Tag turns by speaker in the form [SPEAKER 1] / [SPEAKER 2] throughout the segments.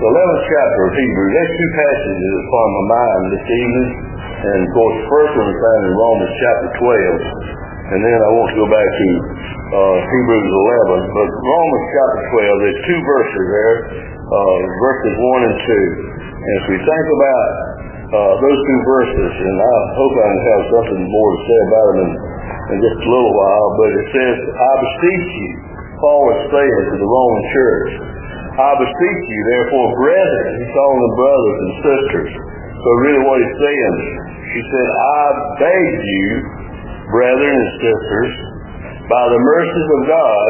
[SPEAKER 1] the 11th chapter of Hebrews. There's two passages upon my mind this evening. And of course, the first one is found in Romans chapter 12. And then I want to go back to Hebrews 11. But Romans chapter 12, there's two verses there, verses 1 and 2. And as we think about those two verses, and I hope I can have something more to say about them in just a little while, but it says, I beseech you, Paul is saying to the Roman church, I beseech you, therefore, brethren, he's calling them brothers and sisters. So really what he's saying, he said, I beg you, brethren and sisters, by the mercies of God,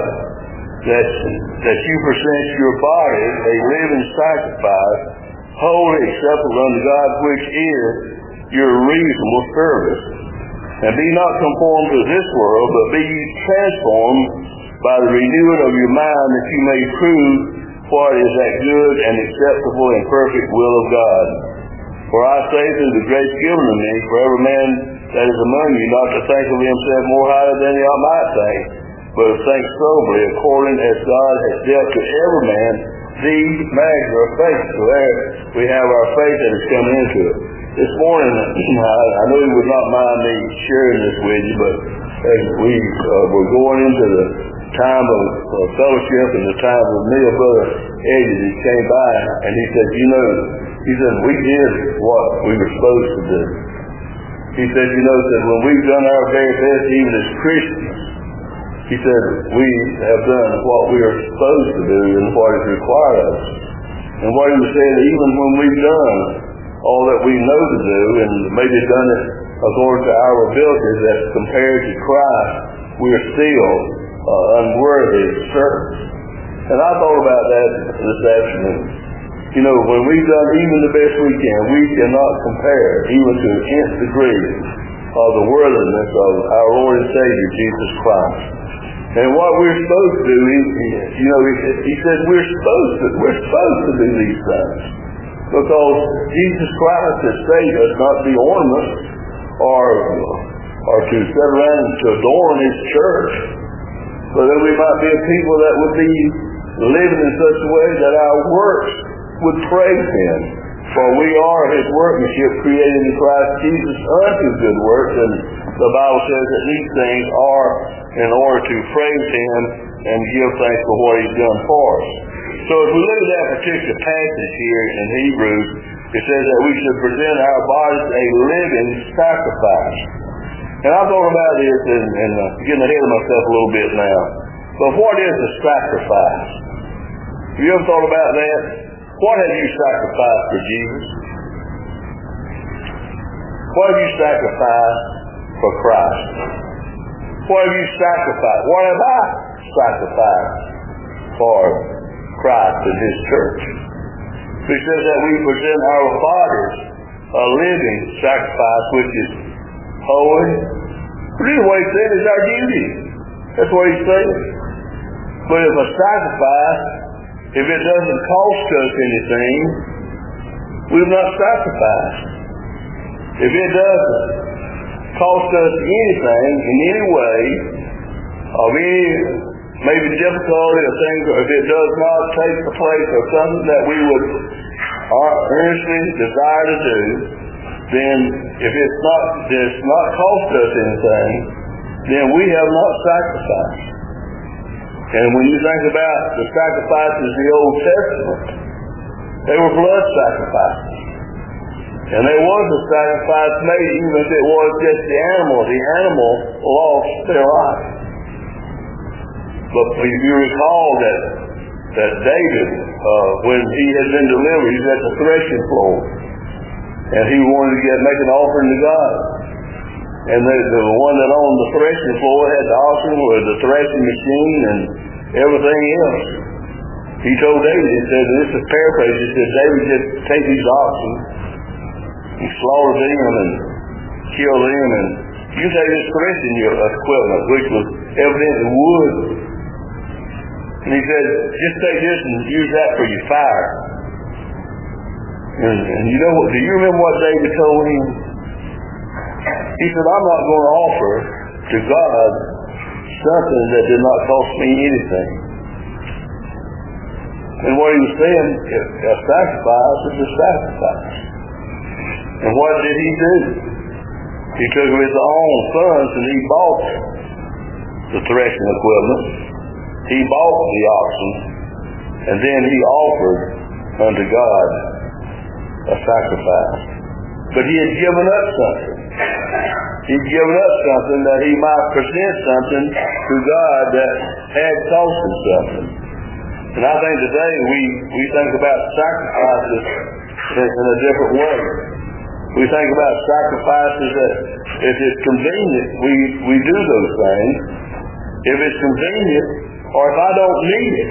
[SPEAKER 1] that you present your bodies a living sacrifice, holy, acceptable unto God, which is your reasonable service. And be not conformed to this world, but be transformed by the renewing of your mind, that you may prove what is that good and acceptable and perfect will of God. For I say through the grace given to me, for every man that is among you not to think of himself more highly than he ought might think, but to think soberly, according as God has dealt to every man these measure of faith. So there we have our faith that has come into it. This morning, I know you would not mind me sharing this with you, but as we were going into the time of fellowship and the time of me, Brother Eddie, he came by and he said, we did what we were supposed to do. He said, that when we've done our very best, even as Christians, he said, we have done what we are supposed to do and what is required of us. And what he was saying, even when we've done all that we know to do, and maybe done it according to our abilities, that compared to Christ, we are still unworthy of service. And I thought about that this afternoon. When we've done even the best we can, we cannot compare, even to an nth degree, of the worthiness of our Lord and Savior, Jesus Christ. And what we're supposed to do, he said we're supposed to do these things. Because Jesus Christ has saved us, not to be ornaments or to sit around and to adorn his church, but that we might be a people that would be living in such a way that our works would praise him. For we are his workmanship created in Christ Jesus unto good works, and the Bible says that these things are in order to praise him and give thanks for what he's done for us. So if we look at that particular passage here in Hebrews, it says that we should present our bodies a living sacrifice. And I thought about this and getting ahead of myself a little bit now. But what is a sacrifice? Have you ever thought about that? What have you sacrificed for Jesus? What have you sacrificed for Christ? What have you sacrificed? What have I sacrificed for Christ and his church? He says that we present our bodies a living sacrifice, which is holy. Really what he said is our duty. That's what he's saying. But if a sacrifice, if it doesn't cost us anything, we've not sacrificed. If it doesn't cost us anything in any way, of any maybe difficulty or things, or if it does not take the place of something that we would earnestly desire to do, then if it's not cost us anything, then we have not sacrificed. And when you think about the sacrifices of the Old Testament, they were blood sacrifices. And there was a sacrifice made, even if it was just the animal. The animal lost their life. But if you recall that David, when he had been delivered, he was at the threshing floor. And he wanted to make an offering to God. And the one that owned the threshing floor had the oxen with the threshing machine and everything else. He told David, he said, this is paraphrase, he said, David, just take these oxen and slaughter them and kill them, and you take this threshing equipment, which was evidently wood. And he said, just take this and use that for your fire. And you know what? Do you remember what David told him? He said, I'm not going to offer to God something that did not cost me anything. And what he was saying, a sacrifice is a sacrifice. And what did he do? He took his own sons and he bought the threshing equipment. He bought the oxen. And then he offered unto God a sacrifice. But he had given up something. He'd given up something that he might present something to God that had cost him something. And I think today we think about sacrifices in a different way. We think about sacrifices that if it's convenient, we do those things. If it's convenient, or if I don't need it,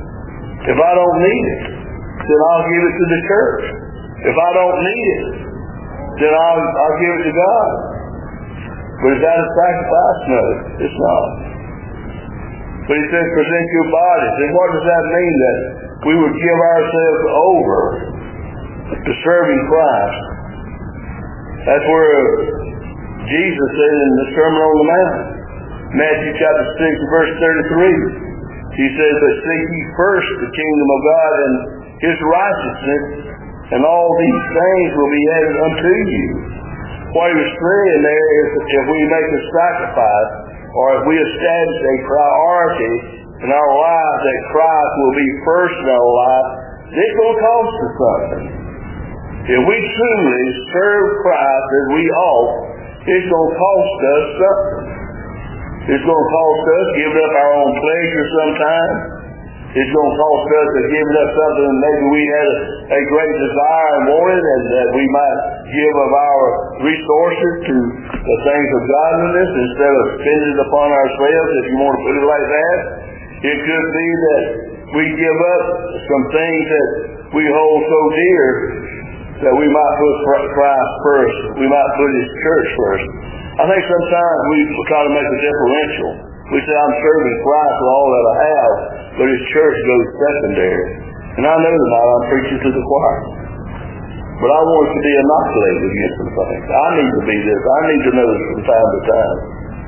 [SPEAKER 1] then I'll give it to the church. If I don't need it, then I'll give it to God. But is that a sacrifice? No, it's not. But he says, present your bodies. And what does that mean? That we would give ourselves over to serving Christ. That's where Jesus said in the Sermon on the Mount, Matthew chapter 6, verse 33. He says, but seek ye first the kingdom of God and his righteousness, and all these things will be added unto you. What he was saying there is that if we make a sacrifice, or if we establish a priority in our lives that Christ will be first in our life, it's going to cost us something. If we truly serve Christ as we ought, it's going to cost us something. It's going to cost us giving up our own pleasure sometimes. It's going to cost us to give up something that maybe we had a great desire and wanted, and that we might give of our resources to the things of godliness instead of spending it upon ourselves, if you want to put it like that. It could be that we give up some things that we hold so dear that we might put Christ first. We might put his church first. I think sometimes we try to make a differential. We say, I'm serving Christ with all that I have, but his church goes secondary. And I know tonight I'm preaching to the choir. But I want it to be inoculated against some things. I need to be this. I need to know this from time to time.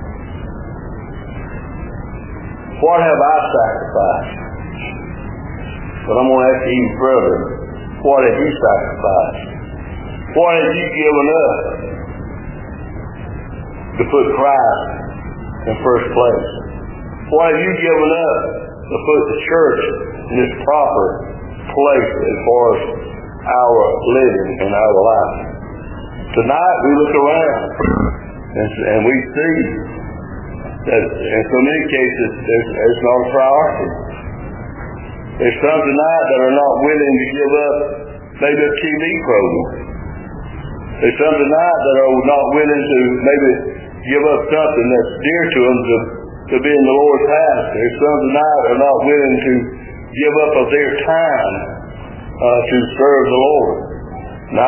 [SPEAKER 1] What have I sacrificed? But I'm going to ask you, brother, what have you sacrificed? What have you given up to put Christ in first place? What have you given up to put the church in its proper place as far as our living and our life? Tonight we look around and we see that in so many cases there's not a priority. There's some tonight that are not willing to give up maybe a TV program. There's some tonight that are not willing to maybe give up something that's dear to them to be in the Lord's house. There's some tonight that are not willing to give up of their time to serve the Lord. Now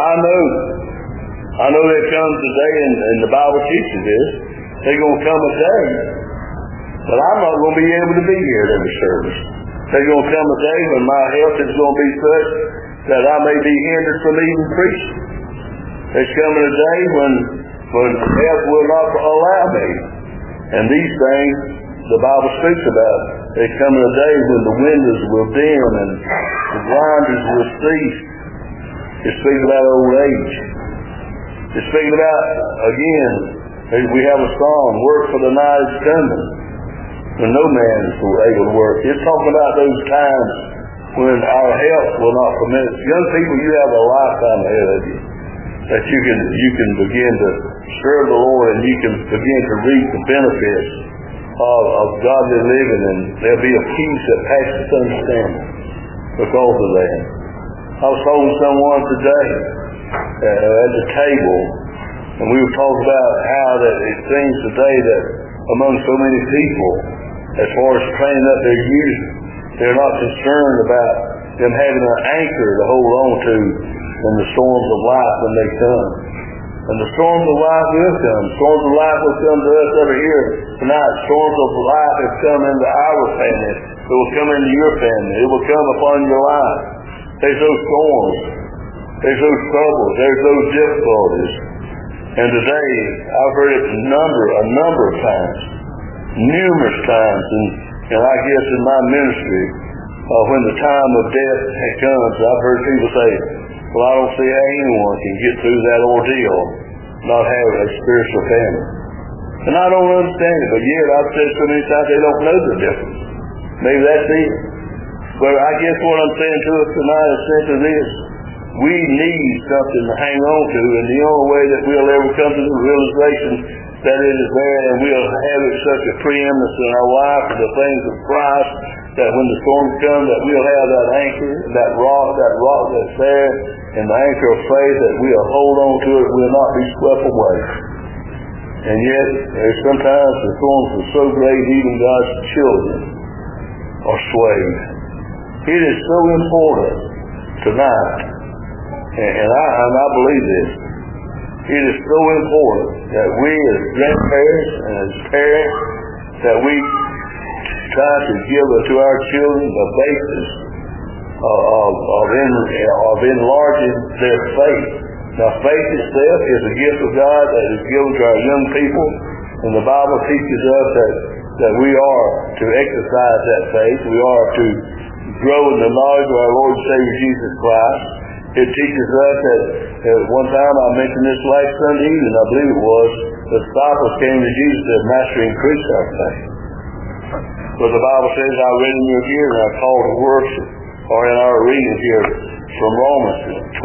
[SPEAKER 1] I know there comes a day, and the Bible teaches this, there's going to come a day that I'm not going to be able to be here at every service. There's going to come a day when my health is going to be such that I may be hindered from even preaching. There's coming a day when health will not allow me. And these things the Bible speaks about. There's coming a day when the windows will dim and the grinders will cease. It speaks about old age. It speaks about, again, we have a song, work for the night is coming, when no man is able to work. It's talking about those times when our health will not permit. Young people, you have a lifetime ahead of you that you can begin to serve the Lord, and you can begin to reap the benefits of godly living, and there'll be a peace that passes understanding because of that. I was talking to someone today at the table, and we were talking about how that it seems today that among so many people, as far as training up their youth, they're not concerned about them having an anchor to hold on to in the storms of life when they come. And the storms of life will come. Storms of life will come to us over here tonight. Storms of life have come into our family. It will come into your family. It will come upon your life. There's those storms. There's those troubles. There's those difficulties. And today, I've heard it a number of times, numerous times, and I guess in my ministry, when the time of death comes. I've heard people say, well, I don't see how anyone can get through that ordeal not having a spiritual family. And I don't understand it, but yet I've said so many times they don't know the difference. Maybe that's it. But I guess what I'm saying to us tonight is simply this. We need something to hang on to, and the only way that we'll ever come to the realization that it is there and we'll have it such a preeminence in our life for the things of Christ that when the storms come that we'll have that anchor, that rock that's there, and the anchor of faith that we'll hold on to it, we'll not be swept away. And yet, there's sometimes the storms are so great even God's children are swayed. It is so important tonight, and I believe this. It is so important that we as grandparents and as parents that we try to give to our children the basis of enlarging their faith. Now, faith itself is a gift of God that is given to our young people, and the Bible teaches us that we are to exercise that faith. We are to grow in the knowledge of our Lord and Savior Jesus Christ. It teaches us that at one time, I mentioned this last Sunday evening, I believe it was, the disciples came to Jesus and said, Master, increase our faith. But the Bible says, I read in your ear and I call to worship, or in our reading here from Romans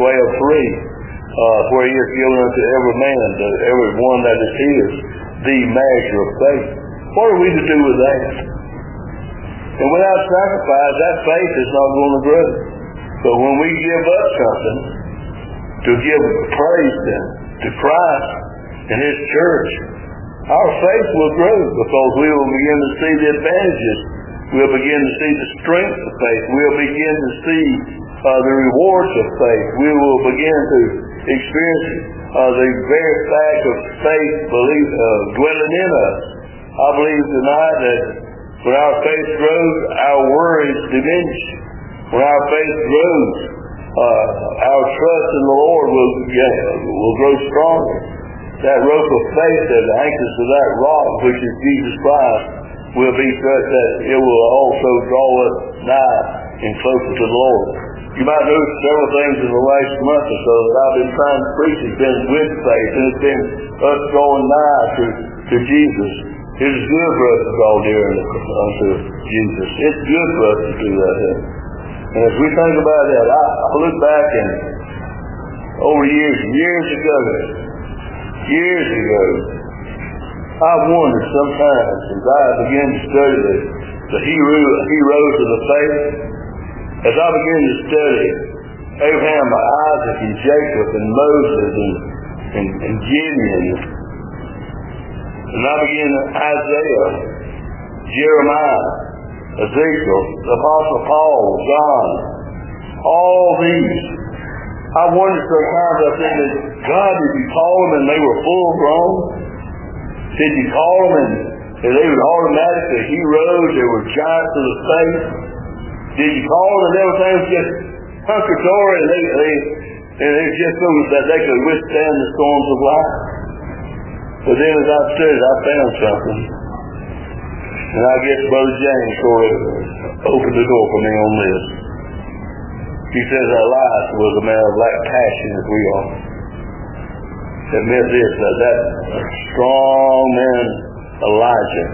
[SPEAKER 1] 12:3, where he has given unto every man, to every one that is his, the measure of faith. What are we to do with that? And without sacrifice, that faith is not going to grow. But when we give up something to give praise to Christ and His church, our faith will grow because we will begin to see the advantages. We'll begin to see the strength of faith. We'll begin to see the rewards of faith. We will begin to experience the very fact of faith dwelling in us. I believe tonight that when our faith grows, our worries diminish. When our faith grows, our trust in the Lord will grow stronger. That rope of faith that anchors to that rock, which is Jesus Christ, will be such that it will also draw us nigh and closer to the Lord. You might notice several things in the last month or so that I've been trying to preach has been with faith, and it's been us drawing nigh to Jesus. It is good for us to draw near unto Jesus. It's good for us to do that. And as we think about that, I look back and over years ago, I've wondered sometimes as I began to study the heroes of the faith, as I began to study Abraham, Isaac, and Jacob, and Moses, and Gideon, and I began Isaiah, Jeremiah, Ezekiel, the Apostle Paul, John, all these. I wondered sometimes, I said, God, did you call them and they were full grown? Did you call them and they were automatically heroes? They were giants of the faith? Did you call them and everything was just hunky-dory and they just so that they could withstand the storms of life? But then as I studied, I found something. And I guess Brother James sort of opened the door for me on this. He says Elias was a man of like passion as we are. It meant this, that strong man Elijah,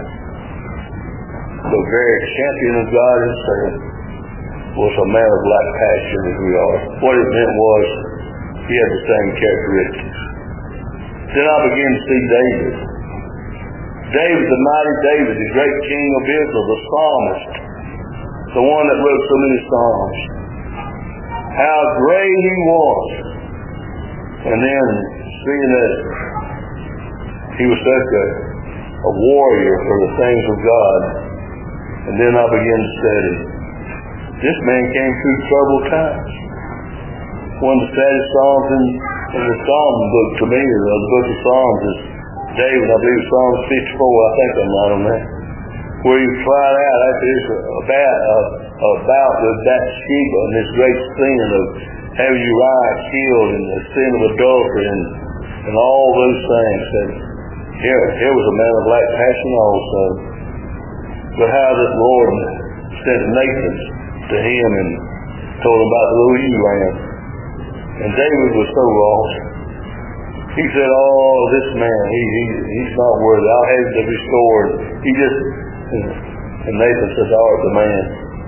[SPEAKER 1] the very champion of God himself, was a man of like passion as we are. What it meant was he had the same characteristics. Then I began to see David. David, the mighty David, the great king of Israel, the psalmist, the one that wrote so many psalms. How great he was. And then seeing that he was such a warrior for the things of God. And then I began to study. This man came through troubled times. One of the saddest psalms in the Psalm book to me, the book of Psalms, is David, I believe Psalm 54, I think I'm not on that, where he cried out after this about with Bathsheba and this great sin of having Uriah killed and the sin of adultery and all those things. And here was a man of like passion also. But how that Lord sent Nathan to him and told him about the little ewe lamb. And David was so lost. He said, "Oh, this man, he's not worthy. I'll have him restored." And Nathan said, "Thou art the man.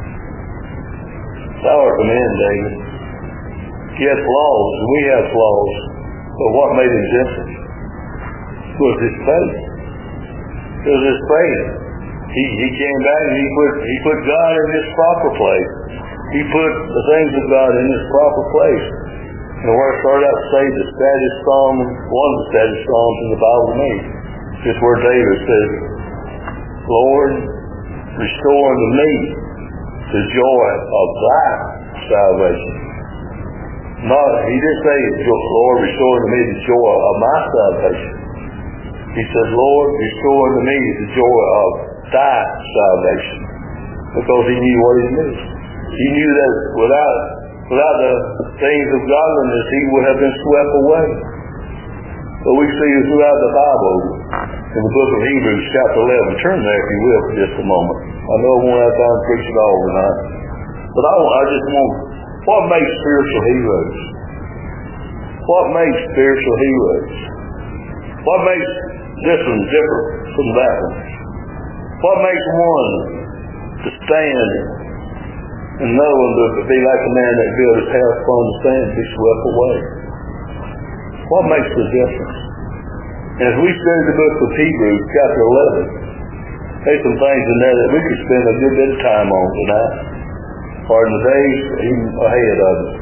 [SPEAKER 1] Thou art the man, David." He had flaws, and we have flaws. But what made him different was his faith. It was his faith. He came back and he put God in his proper place. He put the things of God in his proper place. And where I started out to say the saddest psalm, one of the saddest psalms in the Bible to me, is where David says, "Lord, restore unto me the joy of thy salvation." He didn't say, "Lord, restore unto me the joy of my salvation." He says, "Lord, restore unto me the joy of thy salvation." Because he knew what he missed. He knew that without the things of godliness, he would have been swept away. But we see throughout the Bible, in the book of Hebrews, chapter 11, turn there if you will for just a moment. I know I won't have time to preach it all tonight. But I just want, what makes spiritual heroes? What makes spiritual heroes? What makes this one different from that one? What makes one to stand and know and to be like a man that built his house upon the sand and be swept away? What makes the difference? And as we study the book of Hebrews, chapter 11, there's some things in there that we could spend a good bit of time on tonight, or in the days even ahead of us.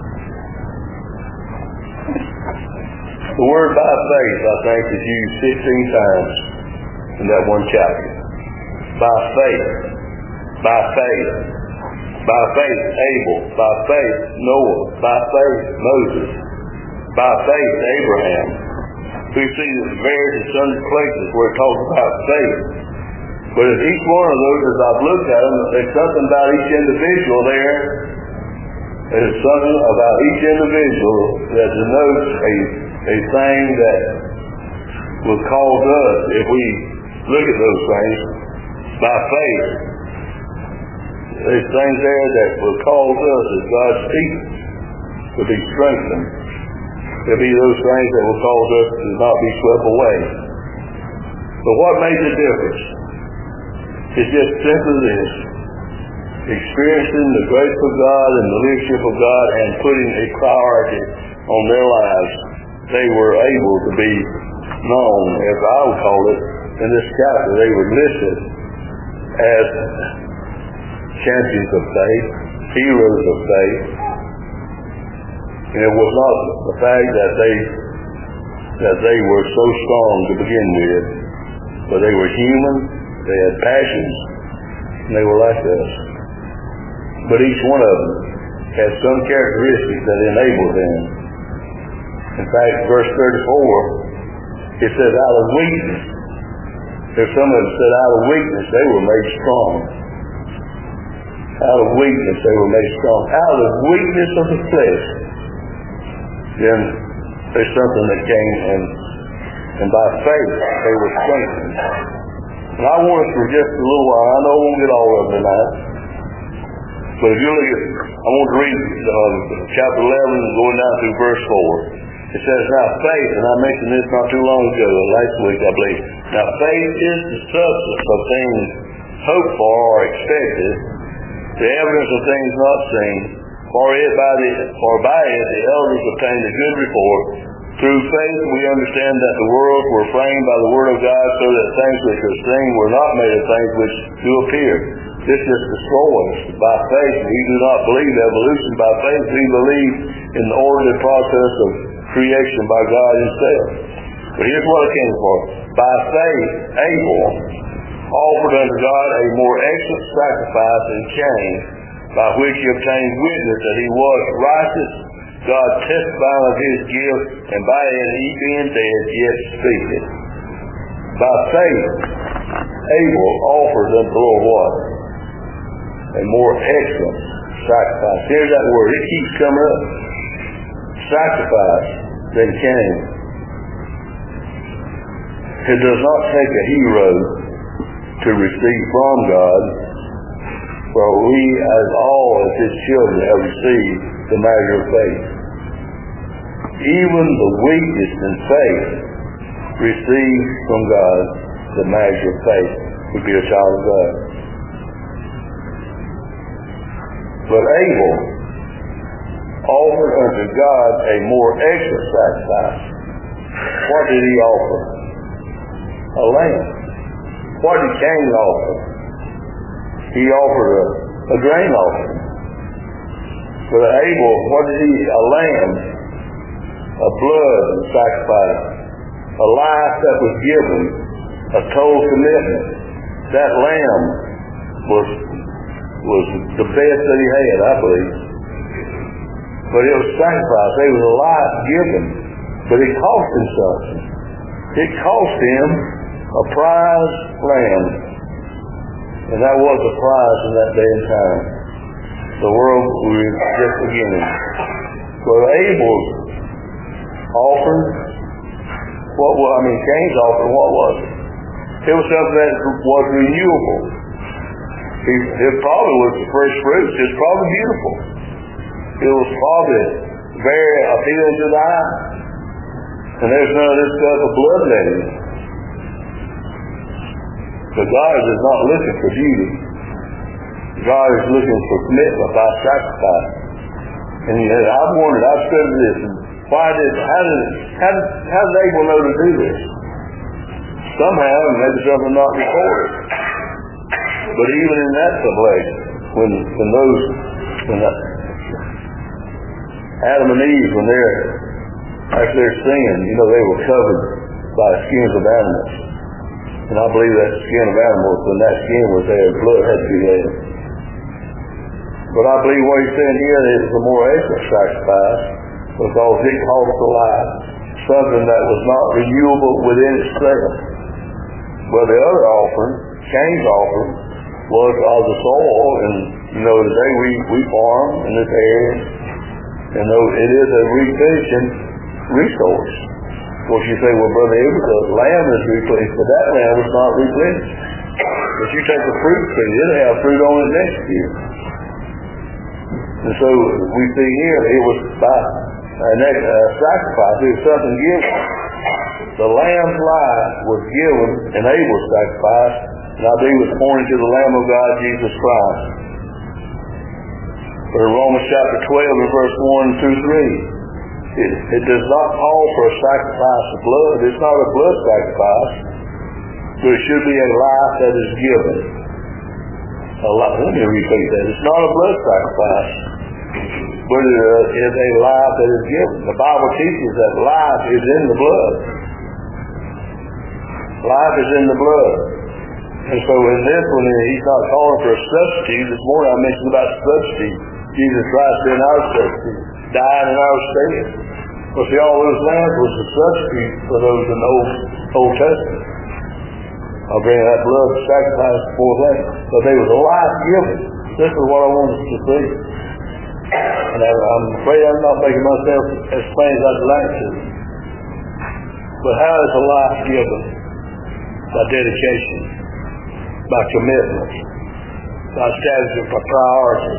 [SPEAKER 1] The word by faith, I think, is used 15 times in that one chapter. By faith. By faith. By faith, Abel. By faith, Noah. By faith, Moses. By faith, Abraham. We see the various sundry places where it talks about faith. But in each one of those, as I've looked at them, there's something about each individual there. There's something about each individual that denotes a thing that will cause us, if we look at those things, by faith. There's things there that will cause us, as God's people, to be strengthened. There'll be those things that will cause us to not be swept away. But what made the difference? It's just simply this: experiencing the grace of God and the leadership of God and putting a priority on their lives. They were able to be known, as I would call it, in this chapter. They were listed as champions of faith, heroes of faith. And it was not the fact that they were so strong to begin with, but they were human, they had passions, and they were like us. But each one of them had some characteristics that enabled them. In fact, verse 34, it says, out of weakness. There's some of them said out of weakness they were made strong. Out of weakness they were made strong. Out of weakness of the flesh, then there's something that came, and by faith they were strengthened. And I want us for just a little while, I know I won't get all of them tonight, but if you look at, I want to read chapter 11 going down through verse 4. It says, now faith, and I mentioned this not too long ago, last week I believe. Now faith is the substance of things hoped for or expected, the evidence of things not seen. For by it the elders obtained a good report. Through faith we understand that the worlds were framed by the word of God, so that things which are seen were not made of things which do appear. This is destroys. By faith we do not believe evolution. By faith we believe in the orderly process of creation by God himself. But here's what it came for. By faith Abel offered unto God a more excellent sacrifice than Cain, by which he obtained witness that he was righteous, God testifying of his guilt, and by it he being dead yet speaketh. By faith Abel offered unto the Lord what? A more excellent sacrifice. Here's that word. It keeps coming up. Sacrifice than Cain. It does not take a hero to receive from God For we as all as his children have received the measure of faith. Even the weakest in faith receives from God the measure of faith to be a child of God. But Abel offered unto God a more excellent sacrifice. What did he offer? A lamb. What did Cain offer? He offered a grain offering. But Abel, what did he? A lamb, a blood sacrifice, a life that was given, a total commitment. That lamb was the best that he had, I believe. But it was sacrifice. It was a life given. But it cost him something. It cost him a prize lamb. And that was a prize in that day and time. The world was just beginning. But Abel's offering, Cain's offering, what was it? It was something that was renewable. It probably was the first fruits. It was probably beautiful. It was probably very appealing to the eye. And there's none of this stuff of bloodletting. But God is not looking for beauty. God is looking for commitment by sacrifice. And I've wondered, I've studied this, and how did Abel know to do this? Somehow, maybe something not recorded. But even in that place, when Adam and Eve, after their sin, they were covered by skins of animals. And I believe that skin of animals, when that skin was there, blood had to be there. But I believe what he's saying here is a more excellent sacrifice, because it cost a life, something that was not renewable within itself. Well, the other offering, Cain's offering, was of the soil, and today we farm in this area, and it is a replenishing resource. Of course, you say, well, Brother Edward, the lamb is replenished, but that lamb was not replenished. But you take a fruit tree, it'll have fruit on it next year. And so we see here, it was by sacrifice, it was something given. The lamb's life was given in Abel's sacrifice, and I believe it was pointing to the Lamb of God, Jesus Christ. But in Romans chapter 12 and verse 1 through 3, it does not call for a sacrifice of blood. It's not a blood sacrifice, but it should be a life that is given. Let me repeat that. It's not a blood sacrifice, but it is a life that is given. The Bible teaches that life is in the blood. Life is in the blood. And so in this one, he's not calling for a substitute. This morning I mentioned about substitute. Jesus Christ being our substitute, dying in our stead. Well, see, all those lambs was a substitute for those in the Old Testament. I'll bring that blood sacrifice before them. But they was a life given. This is what I want us to see. And I'm afraid I'm not making myself as plain as I'd like to. But how is a life given? By dedication, by commitment, by establishing a priority,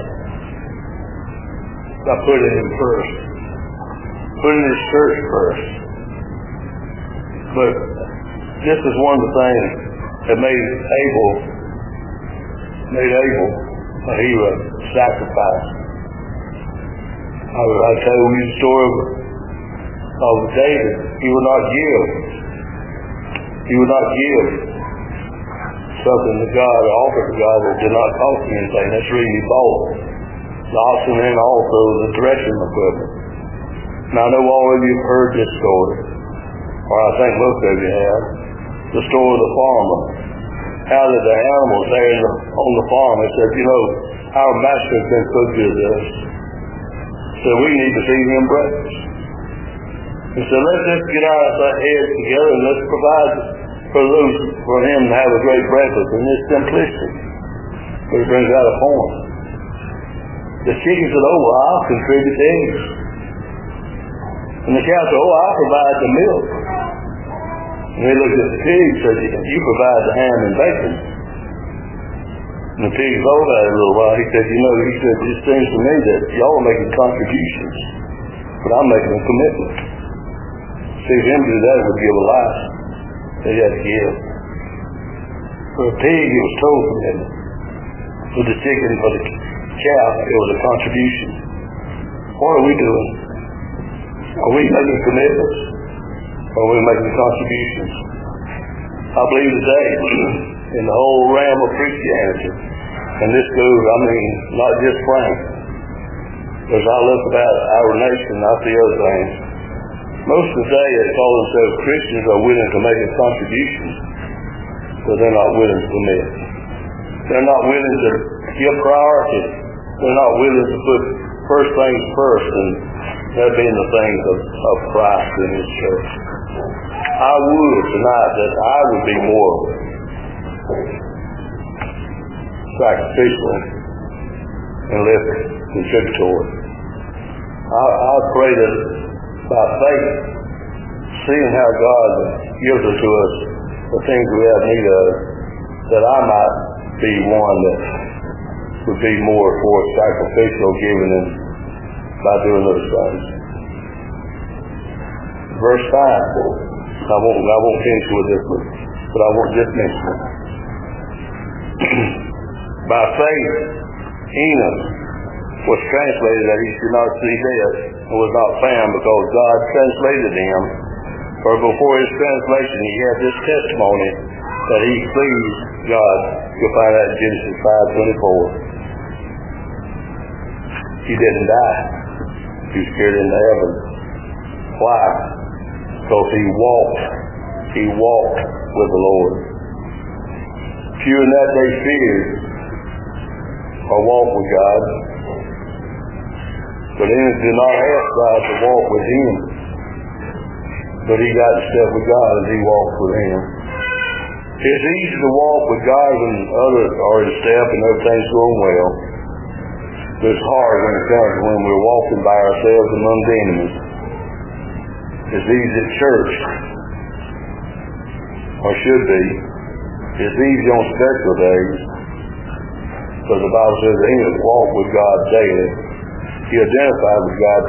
[SPEAKER 1] by putting him first, putting his church first. But this is one of the things that made Abel a hero, sacrifice. I tell you the story of David. He would not give something to God or offer to God that did not cost him anything. That's really he bought the oxen and also the threshing equipment. Now I know all of you have heard this story, or I think most of you have, the story of the farmer. How that the animals there on the farm, they said, our master has been so good to us, so we need to feed him breakfast. And so let's just get our heads together and let's provide for him to have a great breakfast in this simplicity. But it brings out a point. The chicken said, I'll contribute the eggs. And the cow said, I'll provide the milk. And they looked at the pig and said, you provide the ham and bacon. And the pig thought about it a little while. He said, it seems to me that y'all are making contributions, but I'm making a commitment. See, for him to do that would give a life. He had to give. For a pig, it was total commitment. For the chicken, for the cow, it was a contribution. What are we doing? Are we making commitments? Or are we making contributions? I believe today, in the whole realm of Christianity, and this goes, not just Frank, as I look about our nation, I see other things. Most today that call themselves Christians are willing to make a contribution, but they're not willing to commit. They're not willing to give priority. They're not willing to put first things first, and that being the things of Christ in His church. I would tonight that I would be more sacrificial and less contributory. I pray that by faith, seeing how God gives it to us the things we have need of, that I might be one that would be more for sacrificial giving and by doing those things. Verse 5. I won't finish with this one, but I won't just mention it. By faith, Enoch was translated that he should not see death, and was not found because God translated him. For before his translation, he had this testimony that he pleased God. You'll find that in Genesis 5:24. He didn't die. He was carried into heaven. Why? Because he walked with the Lord. Few in that day feared or walk with God, but Enoch did not ask God to walk with him, but he got to step with God and he walked with him. It's easy to walk with God when others are in step and everything's going well, but it's hard when we're walking by ourselves among the enemies. It's easy at church, or should be. It's easy on special days, but the Bible says that Enoch walked with God daily. He identified with God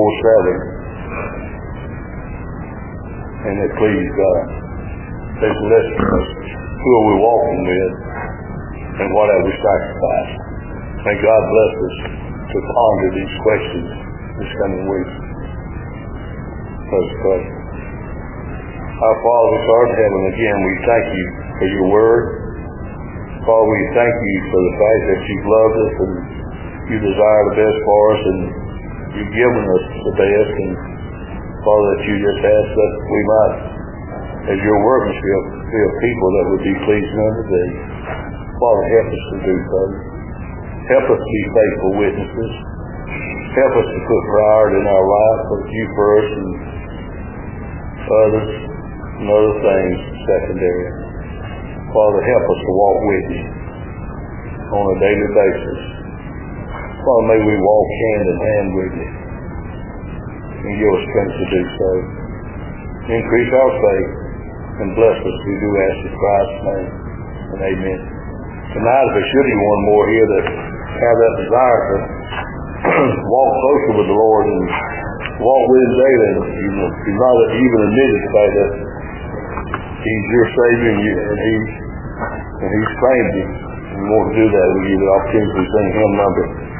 [SPEAKER 1] 24/7, and it pleased God. There's a lesson for us. Who are we walking with, and what have we sacrificed? May God bless us to ponder these questions this coming week. Let's pray. Our Father, which art in heaven, again, we thank you for your word. Father, we thank you for the fact that you've loved us and you desire the best for us, and you've given us the best. And Father, that you just ask that we might, as your workmanship, be a people that would be pleasing unto thee. Father, help us to do so. Help us to be faithful witnesses. Help us to put priority in our life, put you first and others and other things secondary. Father, help us to walk with you on a daily basis. Father, may we walk hand in hand with you and give us strength to do so. Increase our faith and bless us. We do ask in Christ's name, and amen. Tonight, if there should be one more here that have that desire to walk closer with the Lord and walk with Him daily, and you've not even admitted the fact that He's your Savior and He's claimed you. We want to do that. We give the opportunity to sing hymn number